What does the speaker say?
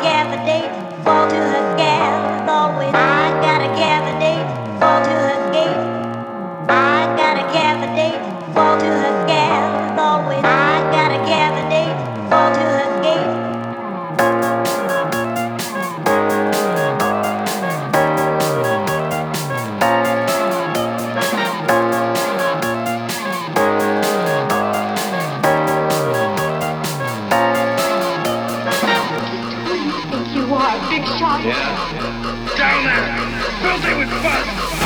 candidate, fall to her gas as always. I got a candidate, fall to her gate. I got a candidate, fall to her gas as always. I got a candidate, fall to her gate. You are a big shot. Yeah. Down there! Filthy with fun!